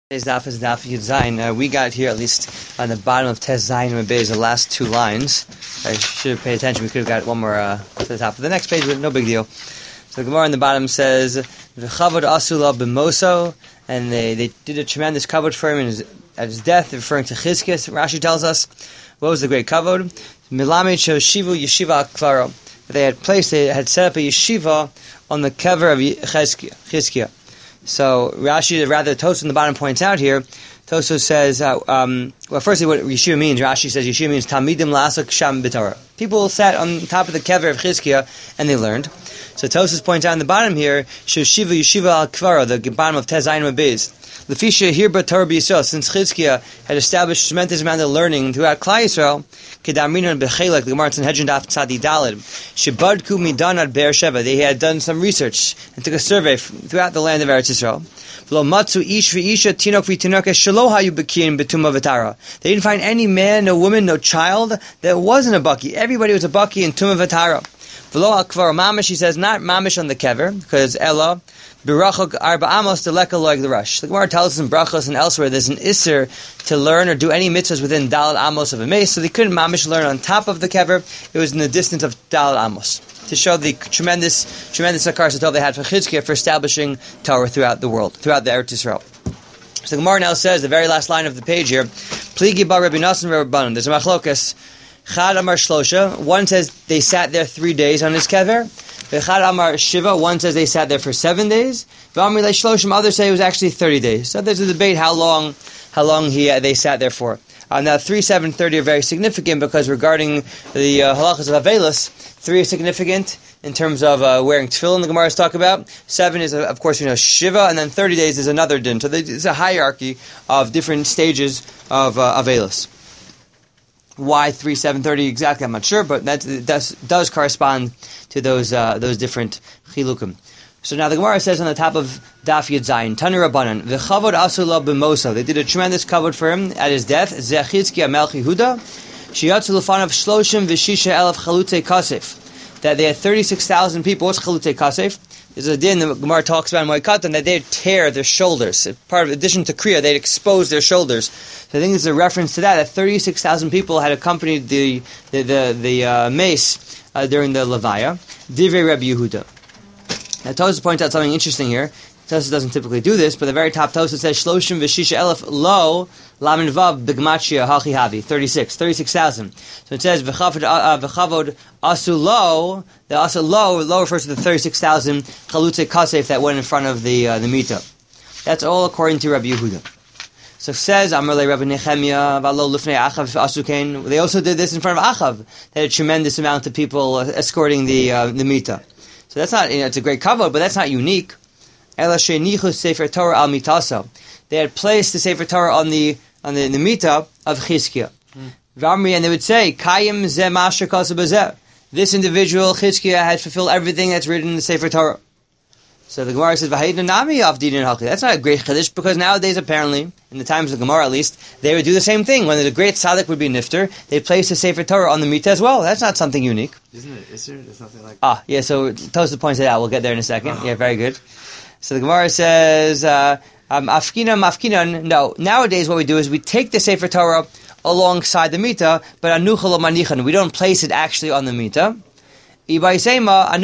Today's daf is daf Yud Zayin. We got here at least on the bottom of Tes Zayin Mebez, the last two lines. I should have paid attention. We could have got one more to the top of the next page, but no big deal. So the Gemara on the bottom says, "V'chavod asula b'moso," and they did a tremendous kavod for him at his death, referring to Chizkiah. Rashi tells us, what was the great kavod? Milamed shoshivu yeshiva akvaro. They had set up a yeshiva on the kever of Chizkiah. So Rashi, rather Tosfos in the bottom points out here, Tosfos says, firstly what Yeshiva means, Rashi says Yeshiva means Talmidim Lasok Sham B'Torah. People sat on top of the kever of Chizkiah and they learned. So Tosfos points out in the bottom here, Shoshiva Yeshiva Al Kvara, the bottom of Tes Zayin Mebez. Lefisha Hirba Torah B'Yisrael, since Chizkiah had established a tremendous amount of learning throughout Klal Yisrael, Kedamrinan B'Chelek, the Gemara in Hedjon Daf Tzadi Daled, Shebadku Midan at Be'er Sheva, they had done some research and took a survey throughout the land of Eretz Yisrael. V'lo matzu ish v'isha tinok v'tinoka shelo hayu b'kiyin b'tumah v'tara. They didn't find any man, no woman, no child that wasn't a baki. Everybody was a baki in tumah v'tara. V'lo al kvar mamish, he says, not mamish on the kever, because Ella, Birachok arba amos deleka loig the rush. The Gemara tells us in Brachos and elsewhere there's an isser to learn or do any mitzvahs within Daled Amos of a mace, so they couldn't mamish learn on top of the kever. It was in the distance of Daled Amos to show the tremendous akar satov they had for Chizkiah for establishing Torah throughout the world, throughout the Eretz Yisrael. So the Gemara now says, the very last line of the page here, Pligi bar Rabbi Nassan Rabbanan. There's a machlokas. Chad Amar Shlosha. One says they sat there 3 days on his kever. Chad Amar Shiva. One says they sat there for 7 days. V'Amri Le Shloshim. Others say it was actually 30 days. So there's a debate how long they sat there for. Now 3, 7, 30 are very significant because regarding the halachas of Avelis, 3 is significant in terms of wearing tefillin. The Gemara talk about 7 is of course Shiva, and then 30 days is another din. So there's a hierarchy of different stages of Avelis. Why 3, 7, 30 exactly? I'm not sure, but that does correspond to those different chilukim. So now the Gemara says on the top of Daf Yud Zayin, Tanu Rabbanan, v'chavod asula b'moso. They did a tremendous kavod for him at his death. Zeh Chizkiah Melech Yehuda, sheyatzu l'fanav shloshim v'shisha elef chalutei kasef. That they had 36,000 people. What's chalutei kasef? There's a din the Gemara talks about in Moikatan that they'd tear their shoulders. Part of addition to Kriya, they'd expose their shoulders. So I think there's a reference to that 36,000 people had accompanied the mace during the Levaya. Divrei Rabbi Yehuda. Now Tosfos points out something interesting here. Tosfos doesn't typically do this, but the very top Tosfos says Shloshim v'shisha elef lo lamin vav b'gmatshia hachi havi 36,000. So it says v'chavod asu lo. The asu lo refers to the 36,000 chalutei kasef that went in front of the mita. That's all according to Rabbi Yehuda. So it says Amarle Rabbi Nechemia v'alo lifnei Achav asu kein. They also did this in front of Achav. They had a tremendous amount of people escorting the mita. So that's not, it's a great kavod, but that's not unique. Ela she'nichu sefer Torah al mitaso. They had placed the sefer Torah on the mita of Chizkiah. V'amri, and they would say, Kayim zeh ma'asher kasa b'zeh. This individual Chizkiah had fulfilled everything that's written in the sefer Torah. So the Gemara says, V'hayidna nami av dinin hachi. That's not a great chiddush, because nowadays apparently, in the times of the Gemara at least, they would do the same thing. When the great tzaddik would be nifter, they'd place the sefer Torah on the mita as well. That's not something unique. Isn't it Isser? There's nothing like that. Yeah, so Tosfos points it out. We'll get there in a second. Yeah, very good. So the Gemara says, Afkinan. No, nowadays what we do is we take the sefer Torah alongside the mita, but anucha lo manichan. We don't place it actually on the mita. We do place it on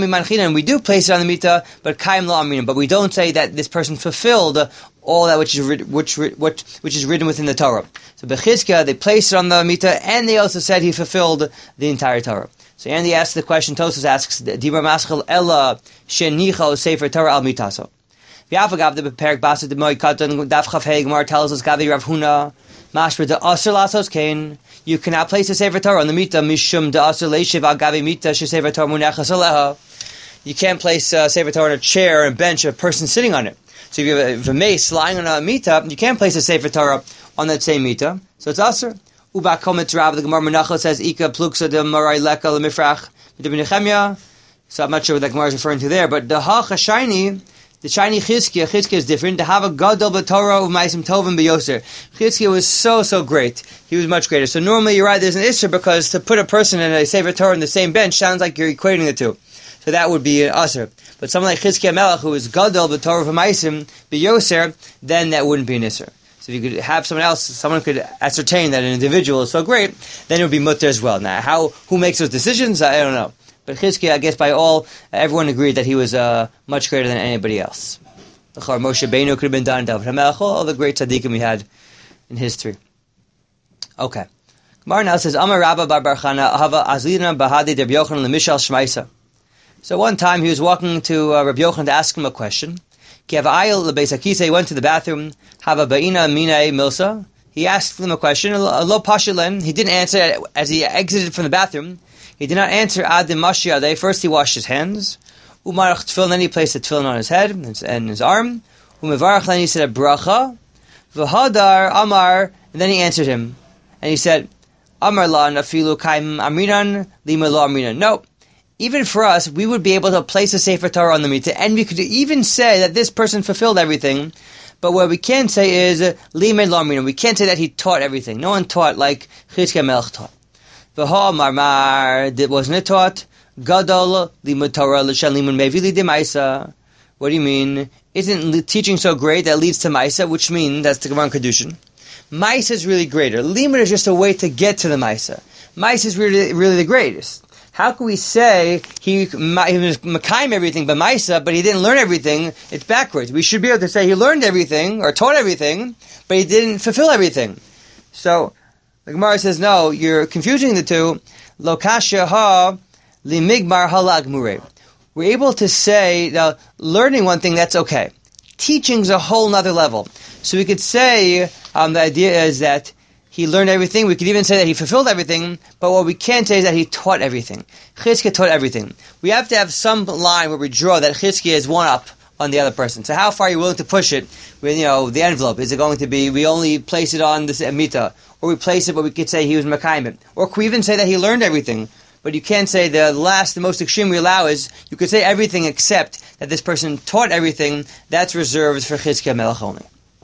the mita, but kaim lo aminim. But we don't say that this person fulfilled all that which is written within the Torah. So Bechizkiah, they placed it on the mita, and they also said he fulfilled the entire Torah. So Andy asks the question. Tosfos asks, Dibra maschel ella shenicho sefer Torah al mitaso. V'afagav the beperek basa de Moikatan daf chafhei Gemara tells us Gavi Rav Huna mashper de aser lasos kain. You cannot place a sefer Torah on the mita mishum de aser leishiv al gavi mita she sefer Torah munechas aleha. You can't place a sefer Torah on a chair and a bench, a person sitting on it. So if you have a mace lying on a mita, you can't place a sefer Torah on that same mita. So it's aser. Uba komet Rav, the Gemara Menachos says Ika pluksa de marai leka lemifrach v'dibin Nechemia. So I'm not sure what that Gemara is referring to there, but the shiny Chizkiah is different. To have a gadol b'Torah u'maisim tovim b'yoser. Chizkiah was so great. He was much greater. So normally you're right, there's an issur because to put a person in a sefer Torah in the same bench sounds like you're equating the two. so that would be an Aser. But someone like Chizkiah Melech, who is Gadol, B'Torah V'Maisim, B'Yoser, then that wouldn't be an Isser. So if you could have someone could ascertain that an individual is so great, then it would be mutter as well. Now, who makes those decisions? I don't know. But Chizkiah, I guess by everyone agreed that he was much greater than anybody else. Moshe Beinu could have been done, David HaMelech, all the great tzaddikim we had in history. Okay. Gemara now says, Amar Rabba Bar Barchana, Ahava Azlina Bahadi Rabbi Yochanan Lemishal Shmaisa. So one time he was walking to Rabbi Yochanan to ask him a question. He went to the bathroom. Hava Ba'ina Mine Milsa. He asked him a question. Lo Pashilen. He didn't answer as he exited from the bathroom. He did not answer Ad Mashiyadeh. First he washed his hands. Umarach Tefillin. Then he placed the tefillin on his head and his arm. Umevarach. Then he said a bracha. V'hadar Amar. And then he answered him. And he said, Amar la nafilu kaim amrinan lima lo amrinan. No. Even for us, we would be able to place a Sefer Torah on the Mitzvah, and we could even say that this person fulfilled everything. But what we can't say is Limei Lo Amrinan. We can't say that he taught everything. No one taught like Chizkiah Melech taught. V'ha marmar, wasn't it taught? Gadol limud Torah l'shen limun mevili de Maisa. What do you mean? Isn't teaching so great that leads to Maisa? Which means that's the Gemara in Kedushin. Maisa is really greater. Limud is just a way to get to the Maisa. Maisa is really the greatest. How can we say he was Mekayim everything by Maisa, but he didn't learn everything? It's backwards. We should be able to say he learned everything, or taught everything, but he didn't fulfill everything. So, the Gemara says, no, you're confusing the two. Lo kasha ha li migmar halag mure. We're able to say, now, learning one thing, that's okay. Teaching's a whole nother level. So we could say, the idea is that he learned everything. We could even say that he fulfilled everything, but what we can't say is that he taught everything. Chizkiah taught everything. We have to have some line where we draw that Chizkiah is one up on the other person. So how far are you willing to push it with, the envelope? Is it going to be, we only place it on this Amita, or we place it, but we could say he was Mekayim? Or could we even say that he learned everything? But you can't say the most extreme we allow is, you could say everything except that this person taught everything. That's reserved for Chizkiah Melech only.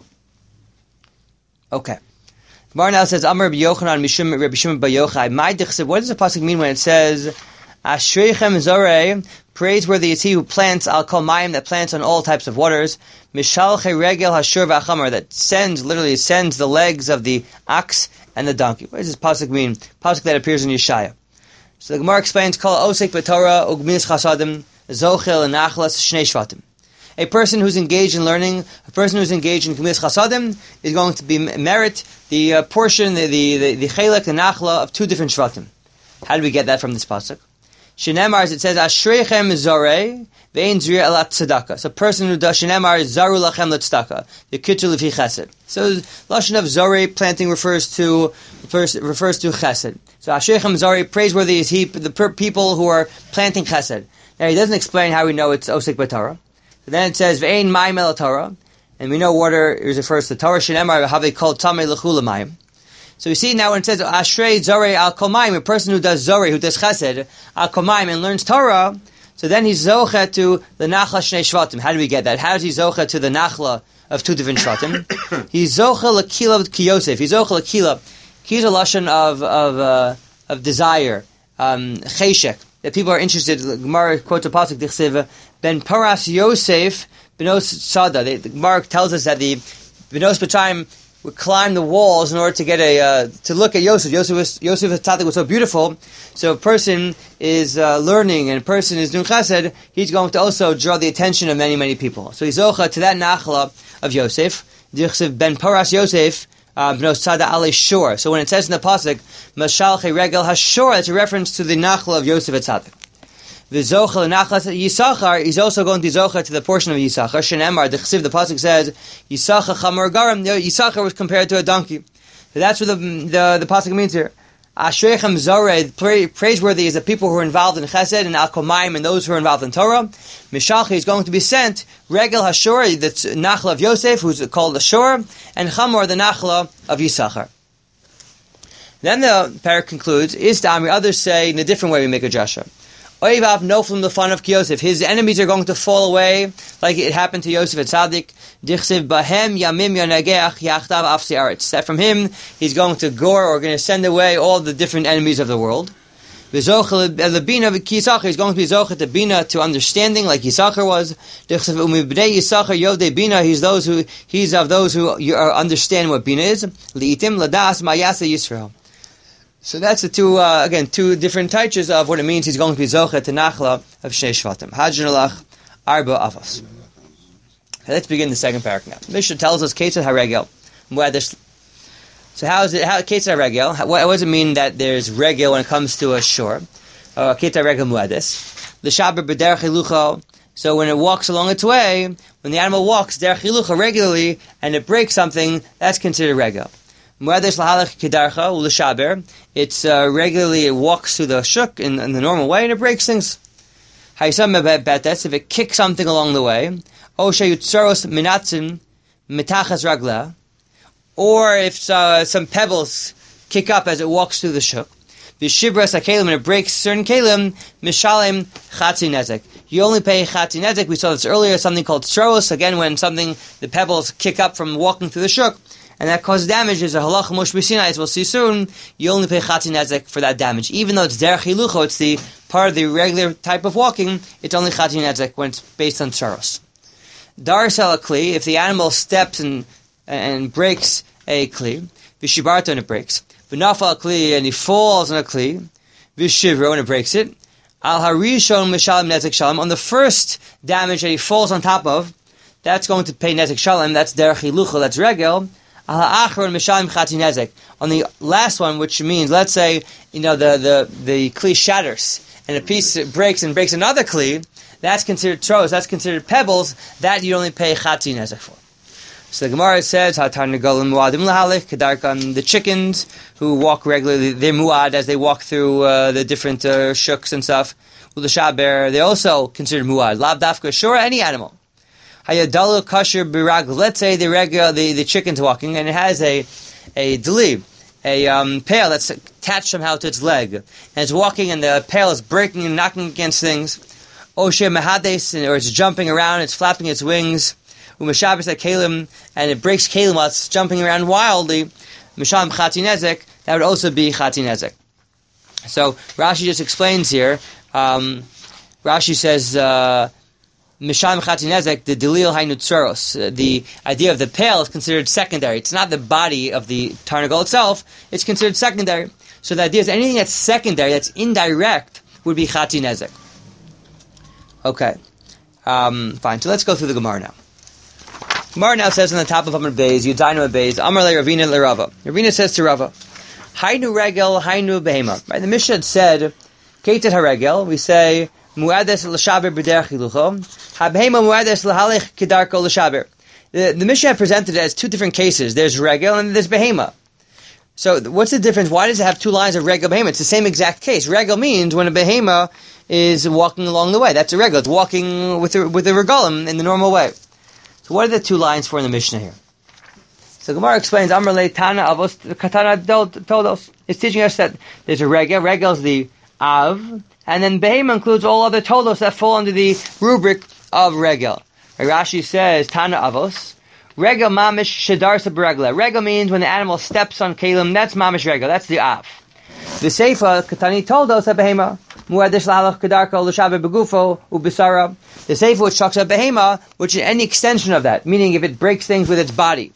Okay. Gemara now says, Amar Rabbi Yochanan Mishum Rabbi Shimon Bar Yochai. My dichsev. What does the pasuk mean when it says, Ashreichem Zorei, praiseworthy is he who plants Al Kol Mayim, that plants on all types of waters. Mishalchei Regel Hashur V'Achamar, that sends the legs of the ox and the donkey. What does this pasuk mean? Pasuk that appears in Yeshaya. So the Gemara explains, Kol Osek B'Torah Ugminis Chasadim Zochel and Nachlas Shnei Shvatim. A person who's engaged in learning, a person who's engaged in Gemilas Chasadim, is going to be merit the portion, the chelek, the nachla of two different shvatim. How do we get that from this pasuk? Shenemar, as it says, Ashreichem zorei ve'ein zriya elat tzedakah. So a person who does Shenemar is zaru lachem l'tzedakah, the kittul lefi chesed. So lashon of zorei, planting, refers to chesed. So Ashreichem zorei, praiseworthy is he, the people who are planting chesed. Now he doesn't explain how we know it's osek b'Torah. Then it says, Ve'ein mayim el Torah, and we know water refers to Torah. Shenemar v'havei kol tamei l'chul mayim. So you see now when it says, Ashrei zorei al kol mayim, a person who does zorei, who does chesed, al kol mayim, and learns Torah, so then he's zocha to the nachla shnei shvatim. How do we get that? How is he zocha to the nachla of two different shvatim? He's zocha l'kila ki Yosef. He's zocha l'kila. He's a lashon of desire, cheshek. That people are interested. The Gemara quotes a pasuk, Dichsev, Ben Paras Yosef Benos Sada. The Gemara tells us that the Benos B'Chaim would climb the walls in order to get to look at Yosef. Yosef's tzaddik was so beautiful. So a person is learning and a person is doing chesed, he's going to also draw the attention of many, many people. So he's zocha to that nachla of Yosef. Dichsev Ben Paras Yosef. So when it says in the pasuk, Mashalchei Regel Hashor, it's a reference to the nachla of Yosef Tzaddik. The zochel nachlas Yisachar is also going to zocha to the portion of Yisachar. Shenemar, the pasuk says, Yisachar Chamor Garam. Yisachar was compared to a donkey. So that's what the pasuk means here. Ashreichem Zorei, praiseworthy is the people who are involved in Chesed and Al Kol Mayim, and those who are involved in Torah. Mishalchi is going to be sent Regel Hashor, the nachla of Yosef, who's called Hashor, and Chamor, the nachla of Yisachar. Then the parak concludes, Is Dami, others say in a different way we make a drasha. Oivav noflim the fun of Yosef. His enemies are going to fall away, like it happened to Yosef at Tzaddik. Dichsev bahem yamim yonageach yachtav afsi aretz. That from him, he's going to gore or going to send away all the different enemies of the world. V'zochel lebina v'kiyisachar. He's going to be zochel to bina, to understanding, like Yisachar was. Umibnei Yisachar yodei bina. He's of those who understand what bina is. Li'itim ladas ma'yasa Yisrael. So that's the two different titles of what it means. He's going to be zochel to nachla of Shnei Shvatim. Hadjan alach arba avos. Let's begin the second paragraph. Mishnah tells us Ketzad haregel. So how is it? How Ketzad haregel? What does it mean that there's regel when it comes to a shore? Ketzad haregel muadis. L'shaber b'derech hilucha. So when it walks along its way, when the animal walks derech hilucha regularly and it breaks something, that's considered regel. Muadis lahalach kedarcha u'l'shaber. It's regularly, it walks through the shuk in the normal way and it breaks things. Hayisam betes, if it kicks something along the way. O sheyutzaros minatzin mitachas ragla, or if some pebbles kick up as it walks through the shuk. V'shibras hakelim, and it breaks certain kelim, mishalem chatzi nezek. You only pay chatzi nezek. We saw this earlier, something called tzaros. Again, when the pebbles kick up from walking through the shuk, and that causes damage, is a halach mosh b'sinai, as we'll see soon. You only pay chatzi nezek for that damage. Even though it's derech hilucho, it's the part of the regular type of walking, it's only chatzi nezek when it's based on tzaros. Darsel kli, if the animal steps and breaks a kli, vishibarto, and it breaks. V'nafal kli, and he falls on a kli, v'shivro, and it breaks it. Al harishon mishalem nezek shalom, on the first damage that he falls on top of, that's going to pay nezek shalom, that's derech hilucha, that's regel. Al ha'achron mishalem chatzi nezek. On the last one, which means, let's say, the kli shatters, and a piece breaks and breaks another kli, that's considered tros, that's considered pebbles, that you only pay chatzi nezek for. So the Gemara says, "Hatarnagolim muadim lahalik kedarkan." The chickens who walk regularly, they're muad as they walk through the different shuks and stuff. U'l'shaber, they're also considered muad. Lav dafka shura, any animal. Hayadalu kasher birag. Let's say the chicken's walking and it has a delib, a pail that's attached somehow to its leg, and it's walking and the pail is breaking and knocking against things. Oshe mahades, or it's jumping around, it's flapping its wings. U'mishabes kalim, and it breaks kalim while it's jumping around wildly. Misham chatzi nezek, that would also be chatzi nezek. So Rashi just explains here. Rashi says misham chatzi nezek, the delil hainu tzuros. The idea of the pail is considered secondary. It's not the body of the tarnagol itself. It's considered secondary. So the idea is anything that's secondary, that's indirect, would be chatzi nezek. Okay, fine. So let's go through the Gemara now. Gemara now says on the top of Amar Beis, Yudainu Beis, Amar le Ravina le Rava. Ravina says to Rava, Hainu regel, hainu behema. Right? The Mishnah said, Ketet haregel, we say, Muades l'shaber b'derech hilucho, habehema muades l'halech kedarko l'shaber. The Mishnah presented it as two different cases. There's regel and there's behema. So what's the difference? Why does it have two lines of regel behema? It's the same exact case. Regel means when a behema is walking along the way. That's a regel. It's walking with a regalim in the normal way. So what are the two lines for in the Mishnah here? So Gemara explains, Amar le Tana Avos Katana Todos. It's teaching us that there's a regel. Regel is the Av, and then Behema includes all other Todos that fall under the rubric of regel. Rashi says, Tana Avos. Regel mamish shedarsa b'regla. Regel means when the animal steps on kalim, that's mamish regel. That's the Av. The Seifa Katani Todos Behema. Muadish lahalach kedarko l'shaber begufo ubisara. The Seifa which talks about behema, which is any extension of that, meaning if it breaks things with its body,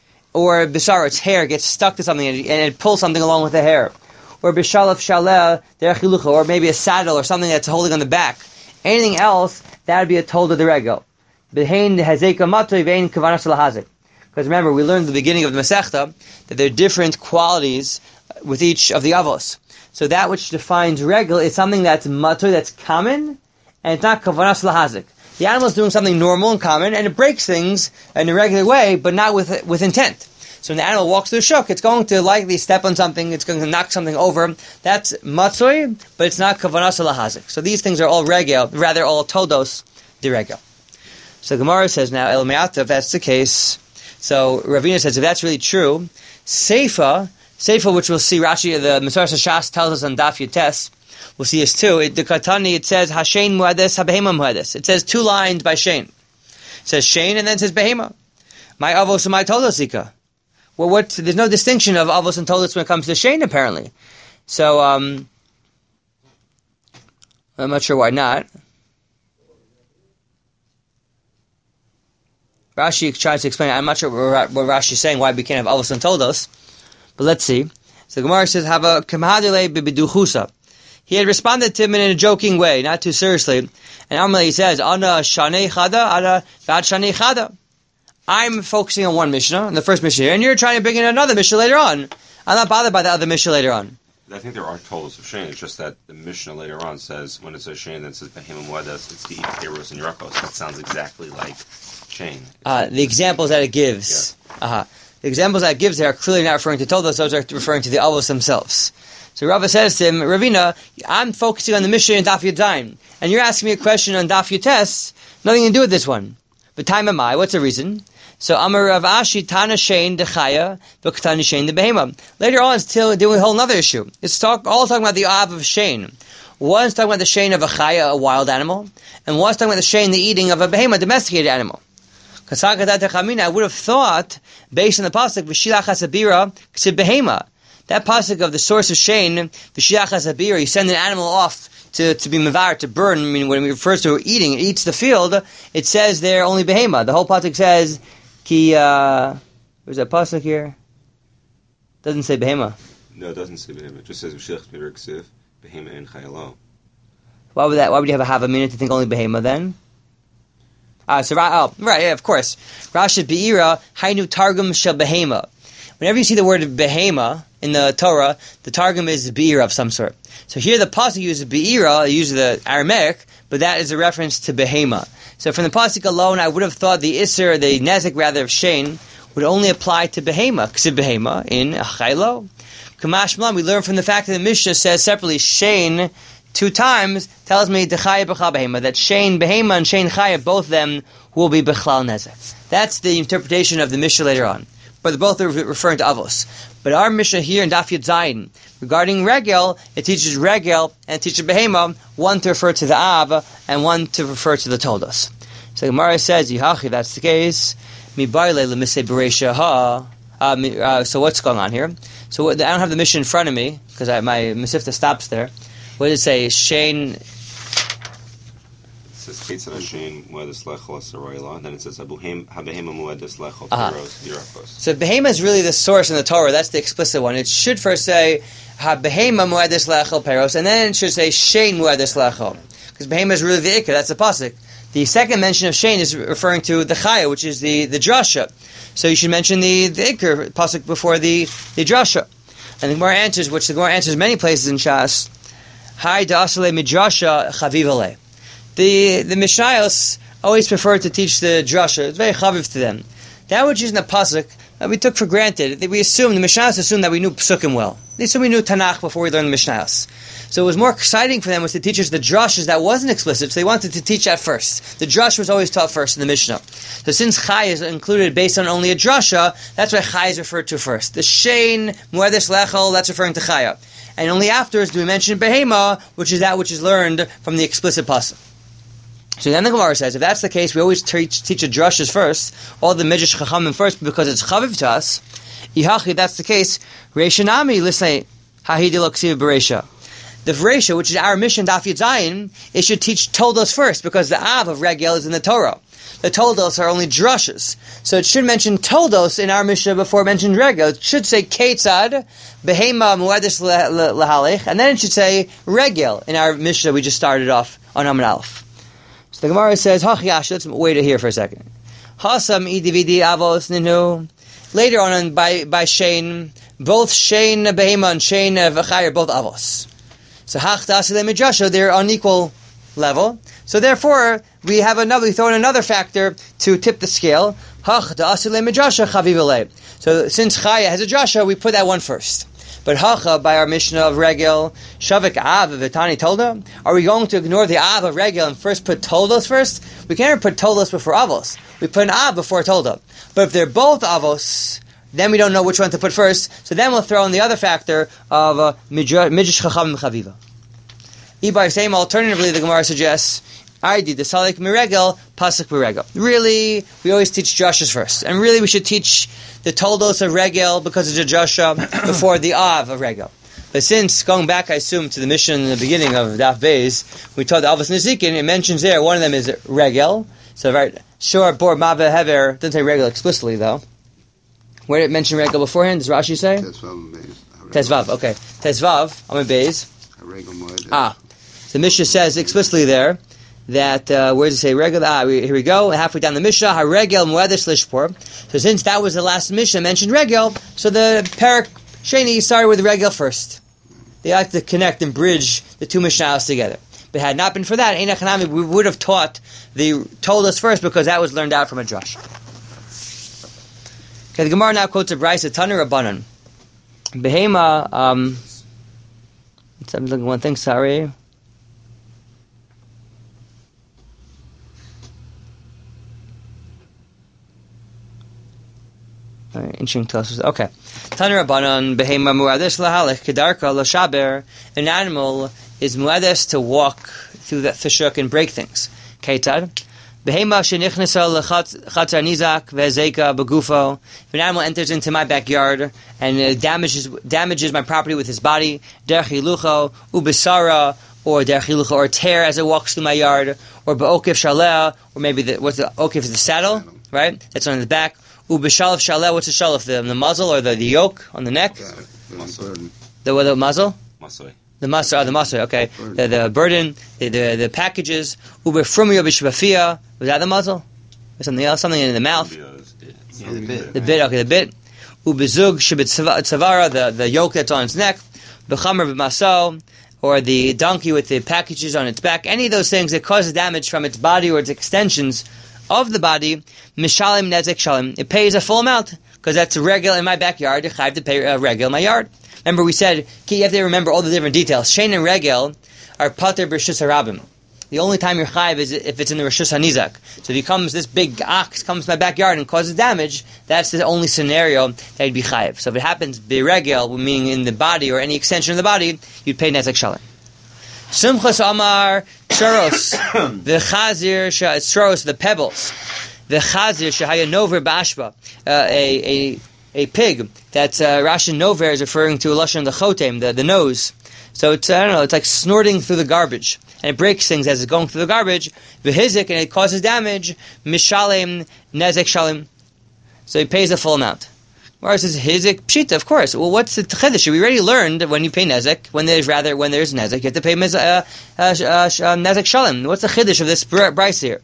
or bisara, its hair gets stuck to something and it pulls something along with the hair, or bishalaf shaleh derech hilucha, or maybe a saddle or something that's holding on the back. Anything else, that would be a told of the regel. Behein hazeka matoi vein kavanas lahazik. Because remember, we learned at the beginning of the Masechta that there are different qualities with each of the avos. So that which defines regel is something that's matur, that's common, and it's not kavanas lahazik. The animal is doing something normal and common, and it breaks things in a regular way, but not with intent. So when the animal walks through the shuk, it's going to likely step on something, it's going to knock something over. That's matur, but it's not kavanas lahazik. So these things are all regel, rather all todos de regel. So Gemara says now, El Me'ata, if that's the case, so Ravina says if that's really true, Seifa, which we'll see Rashi, the Mesorah Shas tells us on Daf Yutes, we'll see this too. The Katani, it says Hashein Muades, Habehema Muades. It says two lines by Shein. It says Shein and then it says Behema. My Avos and my Todosika. Well, there's no distinction of Avos and Todos when it comes to Shein apparently. So, I'm not sure why not. Rashi tries to explain. I'm not sure what Rashi is saying, why we can't have avos and toldos. But let's see. So the Gemara says, "Hava kamhadile bibiduchusa." He had responded to him in a joking way, not too seriously. And Amalei he says, "Ana shanei chada, ana vad shanei chada." I'm focusing on one Mishnah, in the first Mishnah here, and you're trying to bring in another Mishnah later on. I'm not bothered by the other Mishnah later on. I think there are totals of Shane. It's just that the Mishnah later on says, when it says Shane, then it says Behema Muedas, it's to eat Peros and Yerakos. That sounds exactly like Shane. The examples that it gives. Yeah. The examples that it gives there are clearly not referring to Toldos, those are referring to the Avos themselves. So Rava says to him, Ravina, I'm focusing on the Mishnah in Daf Yudzayin, and you're asking me a question on Daf Yutes, nothing to do with this one. But time am I, what's the reason? So Amar Rav Ashi Tana Shein Dechaya V'Ktani Shein the Behema. Later on, it's still doing a whole other issue. It's all talking about the Av of Shein. One's talking about the Shein of a Chaya, a wild animal, and one's talking about the Shein, the eating of a Behema, a domesticated animal. I would have thought, based on the pasuk V'Shilach Hasabira Ksib Behema, that pasuk of the source of Shein V'Shilach Hasabira, you send an animal off to be mevar, to burn. I mean, when it refers to eating, it eats the field. It says there only Behema. The whole pasuk says Ki, where's that pasuk here? Doesn't say Behema. No, it doesn't say Behema. It just says V'shilach Ksib Behema and Chayalo. Why would you have a minute to think only Behema then? Right, yeah, of course. Rashi Be'ira, Hainu Targum Shel Behema. Whenever you see the word Behema in the Torah, the Targum is Be'ira of some sort. So here the pasuk uses Be'ira, it uses the Aramaic, but that is a reference to Behema. So from the pasuk alone, I would have thought the Isser, the Nezik rather of Shein, would only apply to Behema, Ksib Behema in Chaylo. Kamash Malan, we learn from the fact that the Mishnah says separately Shein 2 times, tells me Dechaya B'chal Behema, that Shein Behema and Shein Chaya, both of them will be B'chlal Nezek. That's the interpretation of the Mishnah later on. But both are referring to Avos. But our Mishnah here in Daf Yud Zayin, regarding Regel, it teaches Regel and it teaches Behema, one to refer to the Av and one to refer to the Toldos. So Gemara says, Yihachi, that's the case. Mibayle lemisei Bereisha ha. So what's going on here? So I don't have the Mishnah in front of me, because my Mesifta stops there. What does it say? Shein. It says Ketzad Shein Muedas Lechol Asarayla, and then it says Habehema Muedas Lechol Peros Yerakos. So Behema is really the source in the Torah. That's the explicit one. It should first say Habehema Muedas Lechol Peros, and then it should say Shein Muedas Lechol, because Behema is really the Ikka. That's the pasuk. The second mention of Shein is referring to the Chaya, which is the drasha. So you should mention the Ikka pasuk before the drasha. And the Gemara answers, which the Gemara answers many places in Shas. Hi da'asale midrasha chavivale. The Mishnayos always prefer to teach the drasha. It's very chaviv to them. That which is in the pasuk we took for granted. We assumed the Mishnayos assumed that we knew psukim well. They assumed we knew Tanakh before we learned the Mishnayos. So it was more exciting for them was to teach us the drashas that wasn't explicit. So they wanted to teach that first. The drash was always taught first in the Mishnah. So since Chai is included based on only a drasha, that's why Chai is referred to first. The Shein Muedes Lechol, that's referring to Chaya. And only afterwards do we mention Behema, which is that which is learned from the explicit pasuk. So then the Gemara says, if that's the case, we always teach the drashas first, all the Midrash Chachamim first, because it's chaviv to us. Ihachi, that's the case. Reishanami, listen, Hahidi Loksiv Bereisha. The Bereisha, which is our mission, Daf Yud Zayin, it should teach Toldos first, because the Av of Regel is in the Torah. The Toldos are only drashas. So it should mention Toldos in our Mishnah before it mentioned Regel. It should say Ketzad, Behema Muedes Lahalech, and then it should say Regel in our Mishnah we just started off on Amud Aleph. So the Gemara says, Hachiyash, let's wait here for a second. Hasam idividi avos ninu. Later on by Shein, both Shein Behema and Shein V'chai are both avos. So Hachdasile Midrasha, they're on equal level. So therefore, we throw in another factor to tip the scale. Hachdasile Midrasha Chavivale. So since Chaya has a drasha, we put that one first. But Hacha, by our Mishnah of Regel, Shavik Av Vitani Tolda, are we going to ignore the Av of Regel and first put Toldos first? We can't ever put Toldos before Avos. We put an Av before Tolda. But if they're both Avos, then we don't know which one to put first, so then we'll throw in the other factor of Midrash Chacham Chaviva. Ibar same alternatively, the Gemara suggests, I did the Salik Miregel, Pasuk Miregel. Really, we always teach drashas first. And really we should teach the Toldos of Regel because it's a drasha before the Av of Regel. But since, going back, I assume, to the mission in the beginning of Daf Beis, we taught the Avos Nezikin, it mentions there, one of them is Regel. So, right, Shor, Bor, Mava, Hever, doesn't say Regel explicitly, though. Where did it mention Regel beforehand? Does Rashi say? Tezvav, okay. Tezvav, Amid Beis. The Mishnah says explicitly there that, where does it say Regel? Here we go, halfway down the Mishnah, HaRegel Moedes Lishpor. So since that was the last Mishnah mentioned Regel, so the Parak Sheni started with Regel first. They like to connect and bridge the two Mishnahs together. But had it not been for that, Ein Hanami, we would have told us first, because that was learned out from a drush. Okay, the Gemara now quotes a Brisa, Tanu Rabbanan. Behema, I'm looking at one thing, sorry. Interesting to us. Okay. Tanu Rabbanan, Behema Mu'ades Lahalech, Kedarka Lashaber, an animal is mu'ades to walk through that fishhook and break things. Keitad. Behema shenichnesa lechatzar nizak ve'zeka begufo. If an animal enters into my backyard and damages my property with his body, derech hilucho ubesara, or derech hilucho, or tear as it walks through my yard, or be'okif shaleh, or maybe what's the okif is the saddle, right? That's on the back. Ubeshalef shaleh, what's the shalef? The muzzle or the yoke on the neck? The muzzle? The muscle, okay. The burden, the packages. Ubefrumio b'shbafia. Was that the muzzle? Or something else? Something in the mouth? The bit, okay, the bit. Ubezug shebit tzavara, the yoke that's on its neck. Bechamer b'maso, or the donkey with the packages on its back. Any of those things that cause damage from its body or its extensions of the body, mishalim nezek shalim. It pays a full amount, because that's a regel in my backyard. I have to pay a regel in my yard. Remember, we said you have to remember all the different details. Shein and regel are pater b'reshus harabim. The only time you're chayiv is if it's in the reshus hanizak. So if this big ox comes to my backyard and causes damage, that's the only scenario that you'd be chayiv. So if it happens b'regel, meaning in the body or any extension of the body, you'd pay nezek shalim. Simchas amar choros v'chazir choros, the pebbles, v'chazir shehaya nover b'ashba, a pig that's Rashi Nover is referring to a lashon the chotem, the nose. So it's it's like snorting through the garbage, and it breaks things as it's going through the garbage. V'hizik, and it causes damage. Mishalem nezek shalim. So he pays the full amount. Whereas says hizik pshita, of course. Well, what's the chiddush? We already learned that when you pay nezek, when there's nezek, you have to pay nezek shalim. What's the chiddush of this brisa here?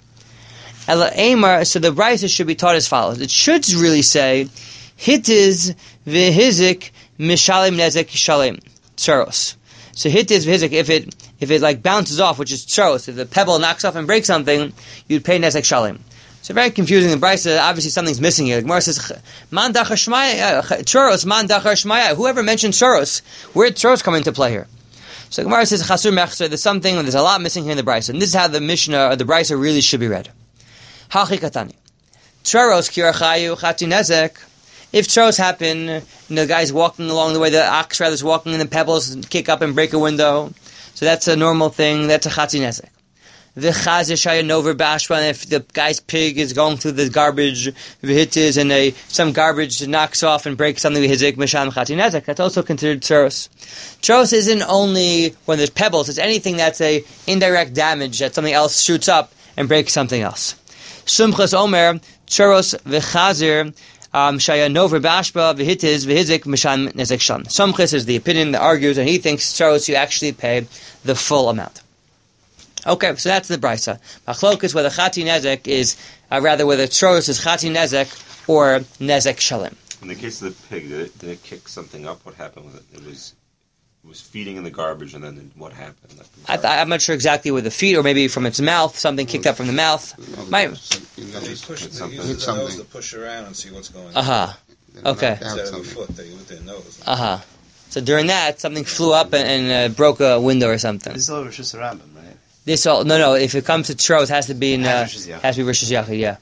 So the brisa should be taught as follows. It should really say, hitiz v'hizik mishalim nezek shalim tsaros. So hitiz v'hizik, if it like bounces off, which is tsaros, if the pebble knocks off and breaks something, you'd pay nezek shalim. So very confusing. The brisa, obviously something's missing here. The Gemara says, man dachar shmaya, tsaros, man dachar shmaya. Whoever mentioned tsaros, where did tsaros come into play here? So the Gemara says, chasur mechzer, there's a lot missing here in the brisa, and this is how the Mishnah or the brisa really should be read. Hachi katani, tsaros kirachayu chati nezek. If tsaros happen, the guy's walking along the way, the ox rather is walking in the pebbles, kick up and break a window. So that's a normal thing. That's a chati nezek. The chazir shaya nover bashba, and if the guy's pig is going through the garbage, v'hitis, and some garbage knocks off and breaks something with hizik, misham chati nezek, that's also considered tsaros. Tsaros isn't only when there's pebbles, it's anything that's a indirect damage, that something else shoots up and breaks something else. Sumchas omer, tsaros v'chazir, shaya nover bashba, v'hitis, v'hizik, misham nezek sham. Sumchas is the opinion that argues, and he thinks tsaros you actually pay the full amount. Okay, so that's the brisa. Machlokas whether chati nezek is rather whether tsaros is chati nezek or nezek shalim. In the case of the pig, did it kick something up? What happened with it? It was feeding in the garbage, and then what happened? I'm not sure exactly with the feet, or maybe from its mouth. Something kicked up from the mouth. They use the nose to push around and see what's going on. Okay. Instead of the foot, they use their nose. So during that, something flew up and broke a window or something. This is all Rosh Hashanah, right? No. If it comes to tsaros, it has to be has to be Rosh Hashanah. Yeah.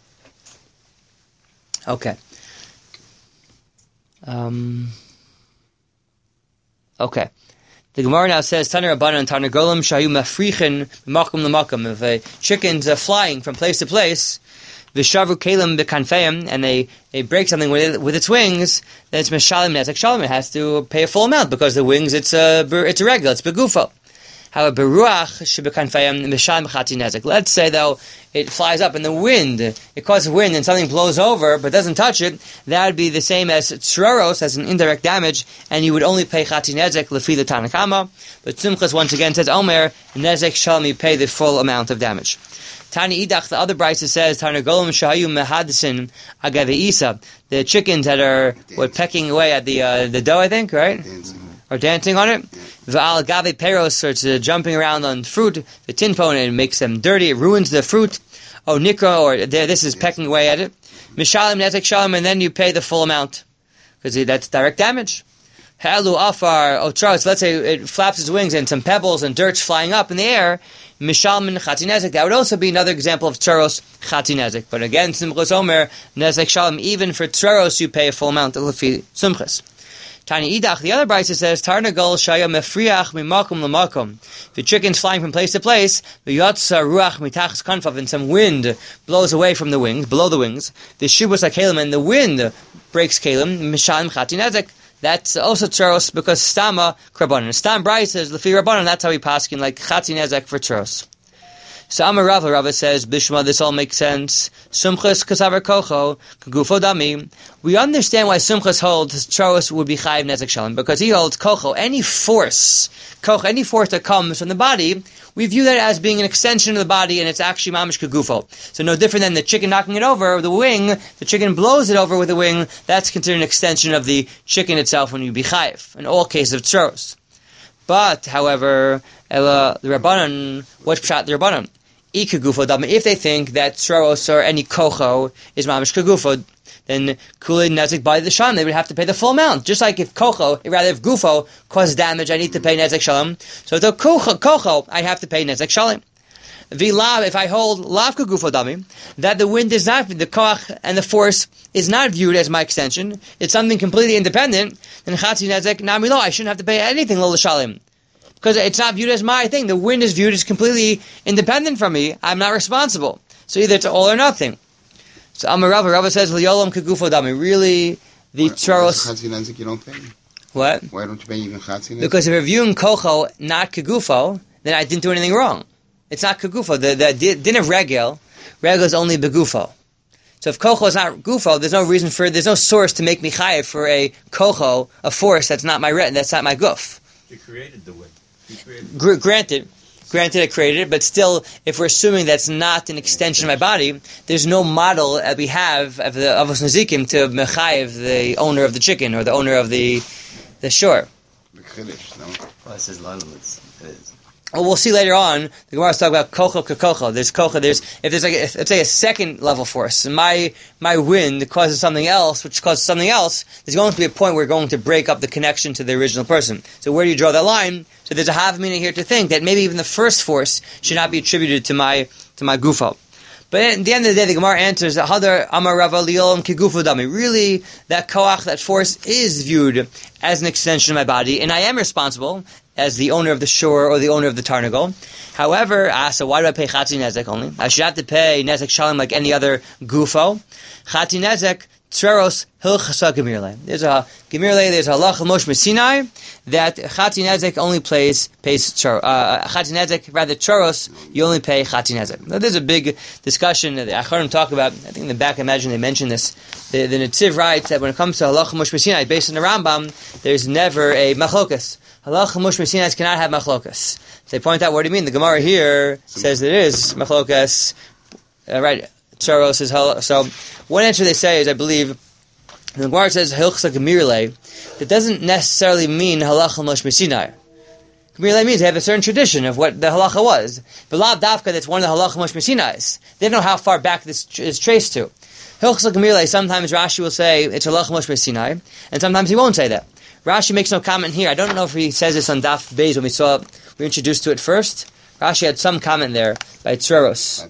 Okay. Okay. The Gemara now says, Taner Rabbanan and Taner Golem shayu mafrichin makom lemakom. If a chicken's flying from place to place, Vishavu kelim b'kanfeim, and they break something with its wings, then it's Mishalim Nezek Shalom. It has to pay a full amount because the wings, it's irregular, it's begufo. However, beruach shebekanfeim Mishalim Chati Nezek. Let's say though it flies up in the wind, it causes wind and something blows over but doesn't touch it, that would be the same as tzoros, as an indirect damage, and you would only pay Chati Nezek lefi the Tanakama. But Tzimchas once again says Omer Nezek Shalom, you pay the full amount of damage. Tani Idach, the other brisa says, Tarnagolim Shahayu Mehadisin Agaveisa, the chickens that are pecking away at the dough, I think, right? Or dancing on it. V'al Gave Peros, so it's jumping around on fruit, the tinpon, and it makes them dirty, it ruins the fruit. Oh, Nikra, or this is pecking away at it. Mishalim Nezek Shalom, and then you pay the full amount, because that's direct damage. Halu Afar Otros, let's say it flaps its wings and some pebbles and dirt's flying up in the air. Mishalmin Chati Nezek, that would also be another example of Tzoros Chati Nezek. But again, Simchas Omer, Nezek Shalom, even for Tzoros you pay a full amount of Lefi Simchas. Tani Idach, the other brisa says, Tarnagol Shaya Mefriach Mimakum Lamakum. The chicken's flying from place to place, the Yotza Ruach Mitachas Kanfav, and some wind blows away from the wings, below the wings. The Shibus HaKelim, and the wind breaks Kelim, Mishalim Chati Nezek. That's also tzoros because stama krabanan. Stam Bryce says lefi rabbanan. That's how we paskin like Chati Nezek for tzoros. So Amar Rava says Bishma. This all makes sense. Sumchas kasaver kocho kagufo dami. We understand why Sumchas holds tzoros would be chayiv Nezek Shalom, because he holds kocho, any force that comes from the body. We view that as being an extension of the body, and it's actually mamish kagufo. So no different than the chicken knocking it over, the wing, the chicken blows it over with the wing, that's considered an extension of the chicken itself when you be chayiv, in all cases of tzoros. But, however, the Rabbanan, what's pshat the Rabbanan? If they think that tzoros or any kocho is mamish kagufo, then kuli nezik by the shalom, they would have to pay the full amount. Just like if gufo causes damage, I need to pay nezek shalom. So the kocho, I have to pay nezek shalom. Vilav, if I hold lav kagufo dami, that the wind is not, the koach and the force is not viewed as my extension, it's something completely independent, then chatzi nezek namilo, I shouldn't have to pay anything lo l'shalom. Because it's not viewed as my thing. The wind is viewed as completely independent from me. I'm not responsible. So either it's all or nothing. So Amar Rava says, "L'yolam kagufo dami." Really, the tzoros. Chati Nezek you don't pay. What? Why don't you pay even Chati Nezek? Because if you're viewing kocho not kagufo, then I didn't do anything wrong. It's not kagufo. The din of regel is only begufo. So if kocho is not gufo, there's no source to make me chayiv for a kocho, a force that's not my guf. You created the wind. Granted, I created it, but still, if we're assuming that's not an extension of my body, there's no model that we have of the Avos Nezikim to mechayev the owner of the chicken or the owner of the shore. Well, it says limits. It is. Well, we'll see later on. The Gemara is talking about kocho kakocho. There's kocho. If there's let's say a second level force, my wind causes something else, which causes something else. There's going to be a point where we're going to break up the connection to the original person. So where do you draw that line? So there's a half meaning here to think that maybe even the first force should not be attributed to my gufo. But at the end of the day, the Gemara answers that Hadar Amar Rava Li'olam Kigufo Dami. Really, that koach, that force, is viewed as an extension of my body, and I am responsible as the owner of the shore or the owner of the tarnagol. However, so why do I pay Chati Nezek only? I should have to pay Nezek Shalom like any other gufo. Chati Nezek, Tzoros Hilchasa Gemirle. There's a Gemirle, there's a halach Moshe Messinai that Chati Nezek only pays Chati Nezek, rather Tzoros, you only pay Chati Nezek. Now there's a big discussion that the Acharonim talk about. I think in the back, I imagine they mentioned this. The Netziv writes that when it comes to halach Moshe Messinai, based on the Rambam, there's never a machlokas. Halach Moshe Messinai cannot have machlokas. So they point out, what do you mean? The Gemara here says there is machlokas, right? Tzoros is halach. So one answer they say is, I believe, the Gemara says hilchsa gemirle. That doesn't necessarily mean halacha Moshe Messinai. Gemirle means they have a certain tradition of what the halacha was. But lav dafka, that's one of the halacha Moshe Messinais. They don't know how far back this is traced to. Hilchsa gemirle, sometimes Rashi will say it's halacha Moshe Messinai, and sometimes he won't say that. Rashi makes no comment here. I don't know if he says this on Daf Beis when we were introduced to it first. Rashi had some comment there by Tzoros.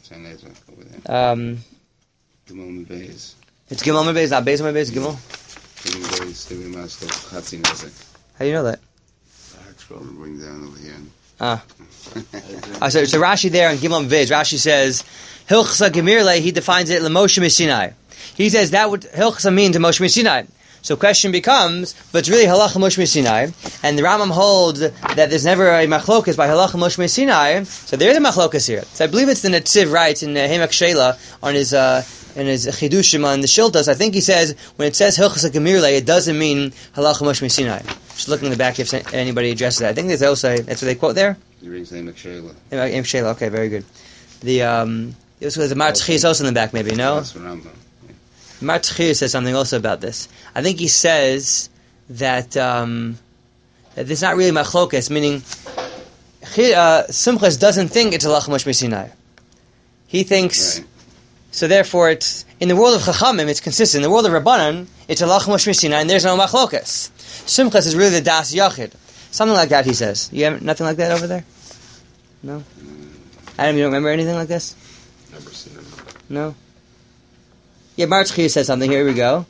It's Gimel Beis, not Beis Beis, Gimel. How do you know that? I'll bring down over here. So Rashi there on Gimel Viz, Rashi says, Hilchsa Gemirle, he defines it L'Moshe Sinai. He says that would Hilchsa mean to Moshe Sinai. So question becomes, but it's really Halacha Moshe Sinai, and the Rambam holds that there's never a machlokas by Halacha Moshe Sinai, so there is a machlokas here. So I believe it's the Netziv writes in Hemak Sheila on his Chidushim on the Shiltas. I think he says, when it says Hilchasa Gemirle, it doesn't mean Halacha Moshe Sinai. Just looking in the back if anybody addresses that. I think that's what they quote there? He reads Hemak Sheila. Hemak Sheila, okay, very good. This was the Martzchi also in the back, maybe, no? That's what Rambam. Martzchi says something also about this. I think he says that that it's not really machlokas, meaning Simchas doesn't think it's Halacha Moshe Sinai. He thinks, right. So therefore it's, in the world of Chachamim it's consistent. In the world of Rabbanan, it's Halacha Moshe Sinai and there's no machlokas. Simchas is really the Das Yachid. Something like that, he says. You have nothing like that over there? No? Adam, you don't remember anything like this? Never seen it. No? Yeah, Martzchi says something. Here we go.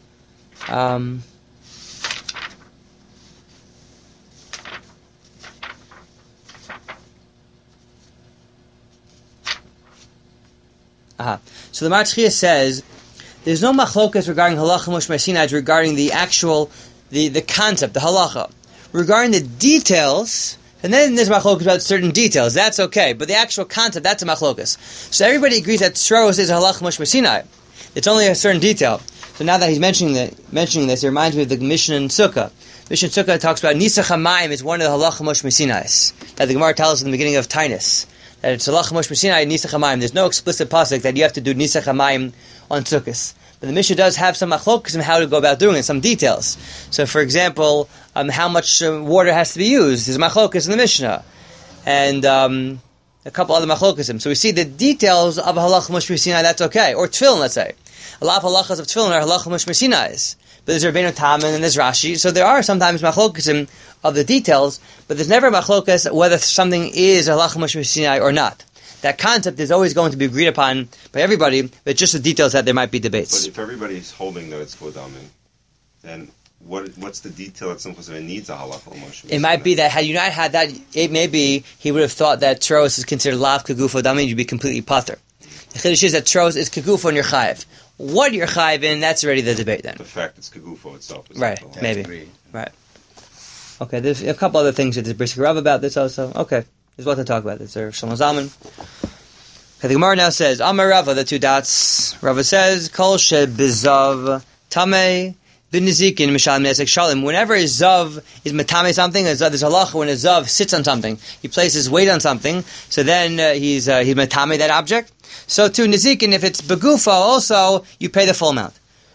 So the Martzchi says there's no machlokas regarding halacha Moshe Sinai regarding the actual, the concept, the halacha. Regarding the details, and then there's machlokas about certain details. That's okay, but the actual concept, that's a machlokas. So everybody agrees that Tzoros is a halacha Moshe Sinai. It's only a certain detail. So now that he's mentioning this, it reminds me of the Mishnah in Sukkah. Mishnah in Sukkah talks about Nisach HaMayim is one of the halacha Moshe Sinai. That the Gemara tells us in the beginning of Tainus. That it's halacha Moshe Sinai, Nisach HaMayim. There's no explicit pasuk that you have to do Nisach HaMayim on Sukkot. But the Mishnah does have some machlokas on how to go about doing it, some details. So for example, how much water has to be used. There's machlokas in the Mishnah. And a couple other machlokasim. So we see the details of halacha Moshe Sinai, that's okay. Or tefillin, let's say. A lot of halachas of tefillin are halacha Moshe Sinai. But there's Rabbeinu Tam and there's Rashi. So there are sometimes machlokasim of the details, but there's never machlokas whether something is halacha Moshe Sinai or not. That concept is always going to be agreed upon by everybody, but just the details that there might be debates. But if everybody's holding that it's kodami, then what's the detail that Simchas needs a halacha Moshe? It might be that had you not had that, it may be he would have thought that Tzoros is considered lav kegufo dami, you'd be completely pater. The chiddush is that Tzoros is kegufo and you're chayiv. What you're chayiv in, that's already the debate then. The fact it's kegufo itself is right, maybe. Right. Okay, there's a couple other things that there's Brisker Rav about this also. Okay, there's what to talk about. There's Shlomo Zalman. Okay, the Gemara now says, Amar Rava, the two dots. Rava says, Kol she bizav tameh b'nizikin mishal nezek shalim. Whenever a zav is matame something, there's halacha when a zav sits on something, he places weight on something, so then he's matame that object. So too, nizikin, if it's begufa, also, you pay the full amount.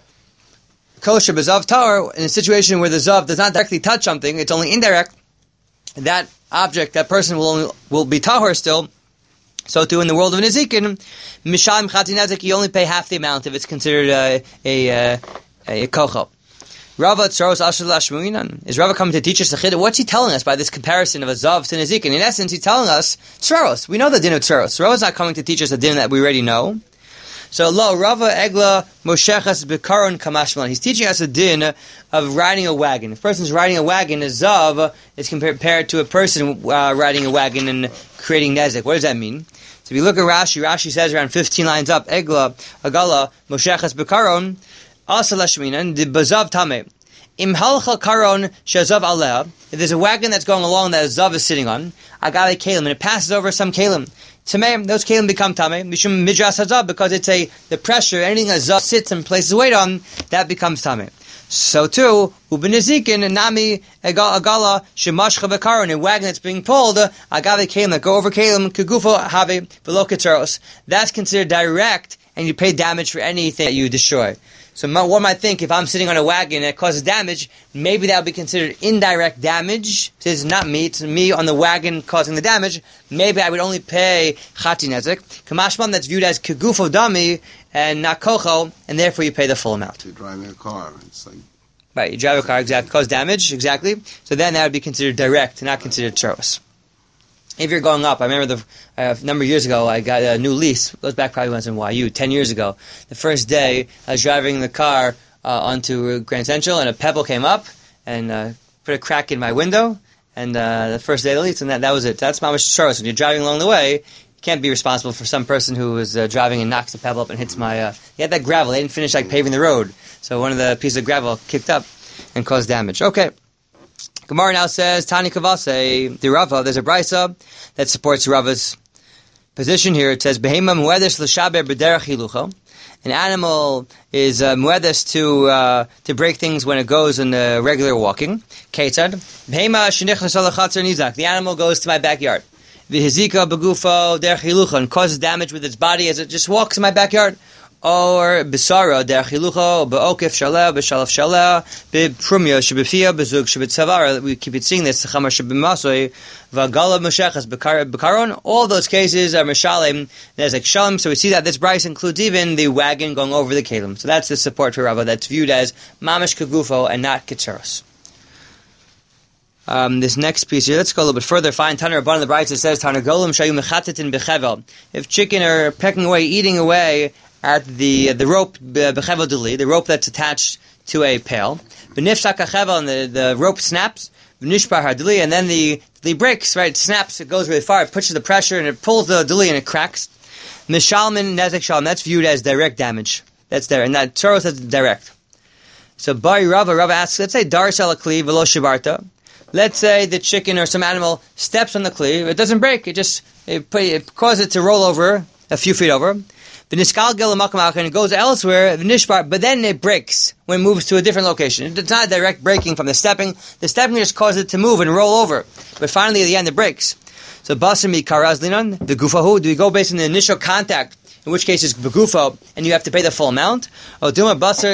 Kosher b'zav tar, in a situation where the zav does not directly touch something, it's only indirect, that object, that person will be tahor still. So too, in the world of nizikin, mishalim chati nezik, you only pay half the amount if it's considered a kocho. Rava Tzoros Asher Lashmuinan. Is Rava coming to teach us the chiddush? What's he telling us by this comparison of a zav to nizikin? In essence, he's telling us Tzoros. We know the din of Tzoros. Rava's not coming to teach us a din that we already know. So, lo, Rava Egla Moshechas Bekaron Kamashmalan. He's teaching us a din of riding a wagon. If a person's riding a wagon, a zav is compared to a person riding a wagon and creating nezik. What does that mean? So if you look at Rashi says around 15 lines up, Egla, Agala, Moshechas Bekaron, Asa Lashminan, the Bazav Tame. Im halcha karon shazav aleh. If there's a wagon that's going along that a zav is sitting on, agave kalim, and it passes over some kalim. Tameh, those kalim become tameh. Mishum midras hazav, because it's the pressure, anything a zav sits and places weight on, that becomes tameh. So too, ubenizikin and nami agala shemashcha bekaron, a wagon that's being pulled, agave kalim, that go over kalim, kegufo have below ketzeros. That's considered direct, and you pay damage for anything that you destroy. So one might think if I'm sitting on a wagon that causes damage, maybe that would be considered indirect damage. It's not me, it's me on the wagon causing the damage. Maybe I would only pay chati nezik. Kamashman, that's viewed as kegufo dami and not kocho, and therefore you pay the full amount. You're driving a car, it's like... Right, you drive a car, exactly, cause damage, exactly. So then that would be considered direct, not considered tzoros. If you're going up, I remember a number of years ago, I got a new lease. It goes back probably when I was in YU, 10 years ago. The first day, I was driving the car onto Grand Central, and a pebble came up and put a crack in my window, and the first day of the lease, and that was it. That's mamash tsaros. When you're driving along the way, you can't be responsible for some person who was driving and knocks a pebble up and hits my... he had that gravel. They didn't finish paving the road. So one of the pieces of gravel kicked up and caused damage. Okay. Gemara now says, Tani Kavase, the Rava, there's a brisa that supports Rava's position here. It says, Behema muedes l'shaber b'derech hilucho. An animal is muedes to break things when it goes in regular walking. Ketzad. Behema shenichnas al chatzar nizak. The animal goes to my backyard. V'hizika begufo derech hilucho, and causes damage with its body as it just walks in my backyard. Or besara derech hilucho be'okef shaleh b'shalaf shaleh be'prumya shebefia be'zug shebetzavara. We keep seeing this. Chama shebemasoi v'gala meshechas bekaron. All those cases are meshalim. There's like shalom. So we see that this brayso includes even the wagon going over the kalim. So that's the support for Rava. That's viewed as mamash kagufo and not kitzaros. This next piece here, let's go a little bit further. Find Tanur Rabban in the brayso says Tanur Golim shayu mechatetin bechevel. If chicken are pecking away, eating away at the rope bechevel deli, the rope that's attached to a pail. V'nifshak hachevel, and the rope snaps. V'nishbar hadeli, and then the breaks, right? It snaps, it goes really far, it pushes the pressure, and it pulls the deli and it cracks. Mishalmin nezek shalom, that's viewed as direct damage. That's there, and that tzaros is direct. So Bari Rava asks, let's say dar shel kli v'lo shibarta. Let's say the chicken or some animal steps on the kli, it doesn't break, it causes it to roll over a few feet over. And it goes elsewhere, but then it breaks when it moves to a different location. It's not direct breaking from the stepping. The stepping just causes it to move and roll over. But finally, at the end, it breaks. So, basimi karazlinan, the gufahu, do we go based on the initial contact, in which case it's begufo, and you have to pay the full amount? Or do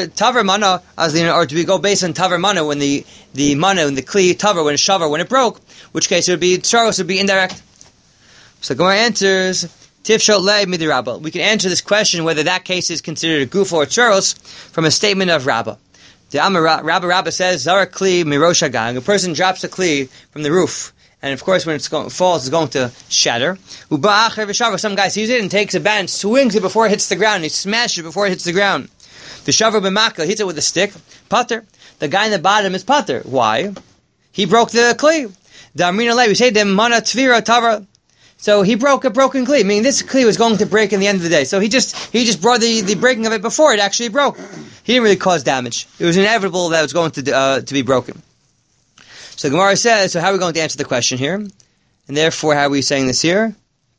we go based on taver mana, when the mana, when the kli, taver, when it shavar, when it broke, which case it would be tsaros, would be indirect. So, Gemara answers, Tifshot le midi Rabba. We can answer this question whether that case is considered a gufo or tsaros from a statement of Rabba. The Rabba says, Zara kli mirosha gang. A person drops a kli from the roof, and of course when it falls, it's going to shatter. Some guy sees it and takes a bat and swings it before it hits the ground. He smashes it before it hits the ground. The shavar b'makla hits it with a stick. Pater. The guy in the bottom is pater. Why? He broke the kli. The Amrina le, we say the mana tvira tavra. So he broke a broken kli. I mean, this kli was going to break in the end of the day. So he just brought the breaking of it before it actually broke. He didn't really cause damage. It was inevitable that it was going to be broken. So Gemara says, so how are we going to answer the question here? And therefore, how are we saying this here?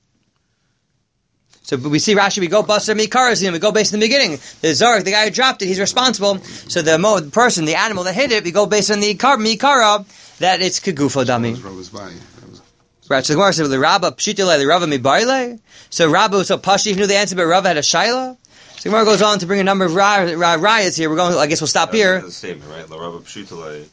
So we see Rashi, we go basar mikarazim, we go based on the beginning. The zarek, the guy who dropped it, he's responsible. So the person, the animal that hit it, we go based on the mikara, that it's kegufo dami. Right, so the Gemara says, the Rabba pshitile, the Rabba mibarile. So Rabba was so pashi, he knew the answer, but Rabba had a shaila. So the Gemara goes on to bring a number of rayas here. I guess we'll stop here. The statement, right? The Rabba pshitile.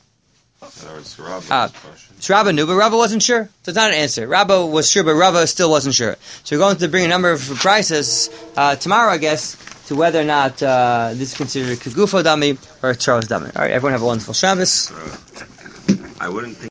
So Rabba knew, but Rabba wasn't sure. So it's not an answer. Rabba was sure, but Rabba still wasn't sure. So we're going to bring a number of prices tomorrow, I guess, to whether or not this is considered kegufo dami or tsaros dami. All right, everyone have a wonderful Shabbos. I wouldn't think